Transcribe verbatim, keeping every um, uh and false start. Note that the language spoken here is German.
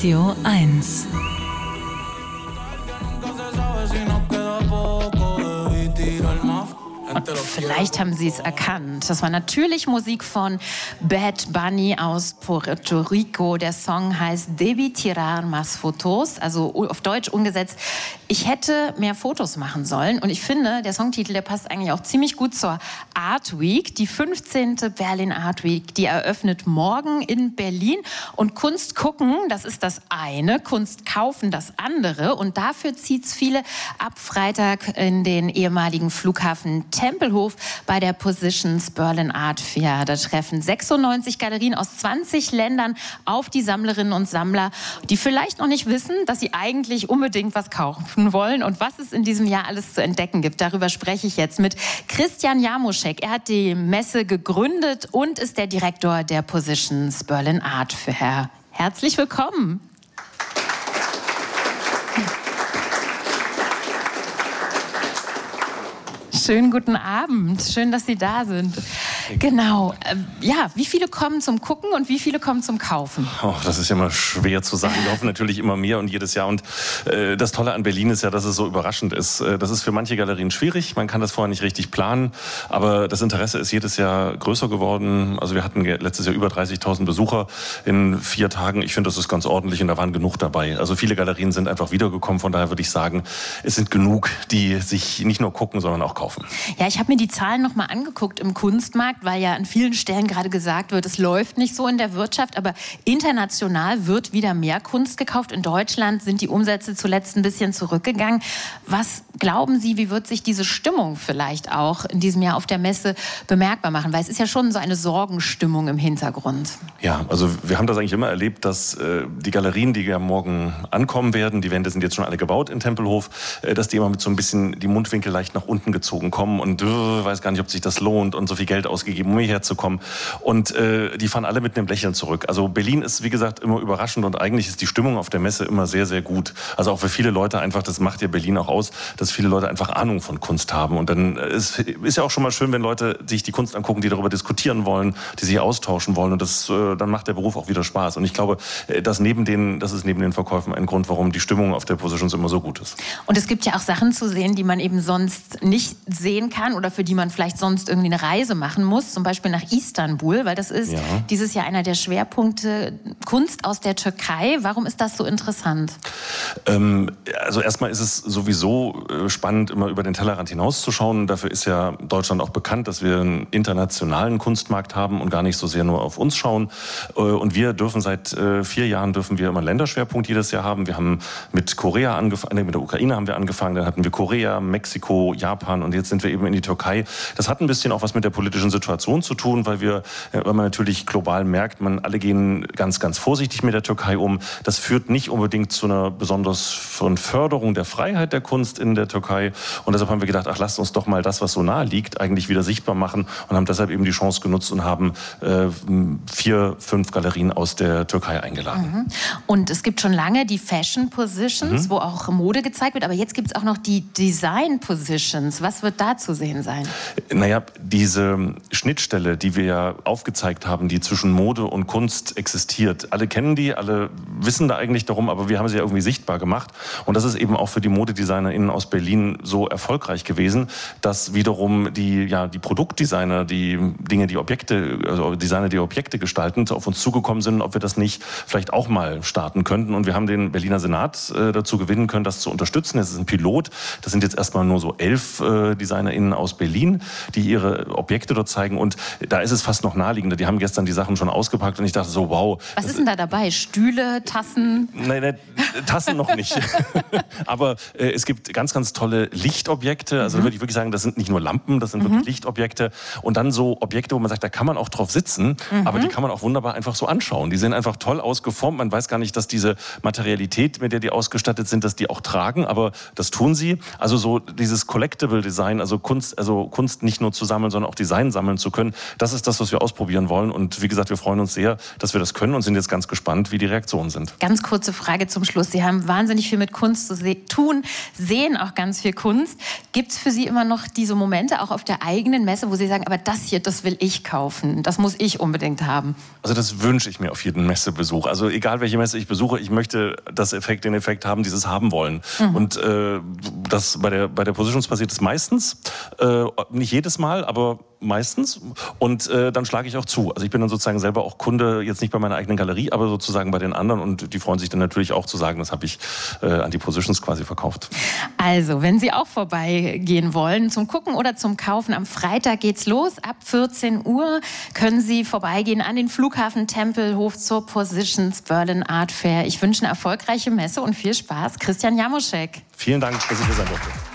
Radio eins. Und vielleicht haben Sie es erkannt. Das war natürlich Musik von Bad Bunny aus Puerto Rico. Der Song heißt Debí tirar más fotos, also auf Deutsch umgesetzt, ich hätte mehr Fotos machen sollen. Und ich finde, der Songtitel, der passt eigentlich auch ziemlich gut zur Art Week. Die fünfzehnte Berlin Art Week, die eröffnet morgen in Berlin. Und Kunst gucken, das ist das eine, Kunst kaufen das andere. Und dafür zieht es viele ab Freitag in den ehemaligen Flughafen Tempelhof bei der Positions Berlin Art Fair. Da treffen sechsundneunzig Galerien aus zwanzig Ländern auf die Sammlerinnen und Sammler, die vielleicht noch nicht wissen, dass sie eigentlich unbedingt was kaufen wollen und was es in diesem Jahr alles zu entdecken gibt. Darüber spreche ich jetzt mit Christian Jarmuschek. Er hat die Messe gegründet und ist der Direktor der Positions Berlin Art Fair. Herzlich willkommen. Schönen guten Abend. Schön, dass Sie da sind. Genau. Ja, wie viele kommen zum Gucken und wie viele kommen zum Kaufen? Oh, das ist ja immer schwer zu sagen. Wir hoffen natürlich immer mehr und jedes Jahr. Und äh, das Tolle an Berlin ist ja, dass es so überraschend ist. Das ist für manche Galerien schwierig. Man kann das vorher nicht richtig planen. Aber das Interesse ist jedes Jahr größer geworden. Also wir hatten letztes Jahr über dreißigtausend Besucher in vier Tagen. Ich finde, das ist ganz ordentlich und da waren genug dabei. Also viele Galerien sind einfach wiedergekommen. Von daher würde ich sagen, es sind genug, die sich nicht nur gucken, sondern auch kaufen. Ja, ich habe mir die Zahlen noch mal angeguckt im Kunstmarkt, weil ja an vielen Stellen gerade gesagt wird, es läuft nicht so in der Wirtschaft, aber international wird wieder mehr Kunst gekauft. In Deutschland sind die Umsätze zuletzt ein bisschen zurückgegangen. Was glauben Sie, wie wird sich diese Stimmung vielleicht auch in diesem Jahr auf der Messe bemerkbar machen? Weil es ist ja schon so eine Sorgenstimmung im Hintergrund. Ja, also wir haben das eigentlich immer erlebt, dass äh, die Galerien, die ja morgen ankommen werden, die Wände sind jetzt schon alle gebaut in Tempelhof, äh, dass die immer mit so ein bisschen die Mundwinkel leicht nach unten gezogen kommen und äh, weiß gar nicht, ob sich das lohnt und so viel Geld ausgegeben, um hierher zu kommen. Und äh, die fahren alle mit einem Lächeln zurück. Also Berlin ist, wie gesagt, immer überraschend und eigentlich ist die Stimmung auf der Messe immer sehr, sehr gut. Also auch für viele Leute einfach, das macht ja Berlin auch aus, dass viele Leute einfach Ahnung von Kunst haben. Und dann ist, ist ja auch schon mal schön, wenn Leute sich die Kunst angucken, die darüber diskutieren wollen, die sich austauschen wollen. Und das, äh, dann macht der Beruf auch wieder Spaß. Und ich glaube, dass neben den, das ist neben den Verkäufen ein Grund, warum die Stimmung auf der Positions immer so gut ist. Und es gibt ja auch Sachen zu sehen, die man eben sonst nicht sehen kann oder für die man vielleicht sonst irgendwie eine Reise machen muss, zum Beispiel nach Istanbul, weil das ist ja dieses Jahr einer der Schwerpunkte Kunst aus der Türkei. Warum ist das so interessant? Ähm, also erstmal ist es sowieso spannend, immer über den Tellerrand hinauszuschauen. Dafür ist ja Deutschland auch bekannt, dass wir einen internationalen Kunstmarkt haben und gar nicht so sehr nur auf uns schauen. Und wir dürfen seit vier Jahren dürfen wir immer einen Länderschwerpunkt jedes Jahr haben. Wir haben mit Korea angefangen, mit der Ukraine haben wir angefangen, dann hatten wir Korea, Mexiko, Japan und jetzt sind wir eben in die Türkei. Das hat ein bisschen auch was mit der politischen Situation zu tun, weil wir, weil man natürlich global merkt, man alle gehen ganz, ganz vorsichtig mit der Türkei um. Das führt nicht unbedingt zu einer besonders von Förderung der Freiheit der Kunst in der Türkei. Und deshalb haben wir gedacht, ach, lasst uns doch mal das, was so nahe liegt, eigentlich wieder sichtbar machen und haben deshalb eben die Chance genutzt und haben äh, vier, fünf Galerien aus der Türkei eingeladen. Mhm. Und es gibt schon lange die Fashion Positions, mhm. wo auch Mode gezeigt wird, aber jetzt gibt es auch noch die Design Positions. Was wird da zu sehen sein? Naja, diese Schnittstelle, die wir ja aufgezeigt haben, die zwischen Mode und Kunst existiert. Alle kennen die, alle wissen da eigentlich darum, aber wir haben sie ja irgendwie sichtbar gemacht. Und das ist eben auch für die ModedesignerInnen aus Berlin so erfolgreich gewesen, dass wiederum die, ja, die Produktdesigner, die Dinge, die Objekte, also Designer, die Objekte gestalten, auf uns zugekommen sind, ob wir das nicht vielleicht auch mal starten könnten. Und wir haben den Berliner Senat äh, dazu gewinnen können, das zu unterstützen. Es ist ein Pilot. Das sind jetzt erstmal nur so elf äh, DesignerInnen aus Berlin, die ihre Objekte dort zeigen. Und da ist es fast noch naheliegender. Die haben gestern die Sachen schon ausgepackt und ich dachte so, wow. Was ist denn da dabei? Stühle, Tassen? Nein, nein, Tassen noch nicht. Aber äh, es gibt ganz, ganz tolle Lichtobjekte. Also mhm. würde ich wirklich sagen, das sind nicht nur Lampen, das sind mhm. wirklich Lichtobjekte. Und dann so Objekte, wo man sagt, da kann man auch drauf sitzen, mhm. aber die kann man auch wunderbar einfach so anschauen. Die sehen einfach toll ausgeformt. Man weiß gar nicht, dass diese Materialität, mit der die ausgestattet sind, dass die auch tragen, aber das tun sie. Also so dieses Collectible Design, also Kunst, also Kunst nicht nur zu sammeln, sondern auch Design sammeln, sammeln zu können. Das ist das, was wir ausprobieren wollen. Und wie gesagt, wir freuen uns sehr, dass wir das können und sind jetzt ganz gespannt, wie die Reaktionen sind. Ganz kurze Frage zum Schluss. Sie haben wahnsinnig viel mit Kunst zu se- tun, sehen auch ganz viel Kunst. Gibt es für Sie immer noch diese Momente, auch auf der eigenen Messe, wo Sie sagen, aber das hier, das will ich kaufen, das muss ich unbedingt haben? Also das wünsche ich mir auf jeden Messebesuch. Also egal, welche Messe ich besuche, ich möchte das Effekt, den Effekt haben, dieses haben wollen. Mhm. Und äh, das bei der, bei der Positions passiert es meistens. Äh, nicht jedes Mal, aber meistens. Und äh, dann schlage ich auch zu. Also ich bin dann sozusagen selber auch Kunde, jetzt nicht bei meiner eigenen Galerie, aber sozusagen bei den anderen. Und die freuen sich dann natürlich auch zu sagen, das habe ich äh, an die Positions quasi verkauft. Also, wenn Sie auch vorbeigehen wollen, zum Gucken oder zum Kaufen, am Freitag geht's los. Ab vierzehn Uhr können Sie vorbeigehen an den Flughafen Tempelhof zur Positions Berlin Art Fair. Ich wünsche eine erfolgreiche Messe und viel Spaß. Christian Jamoschek. Vielen Dank, dass ich hier sein durfte.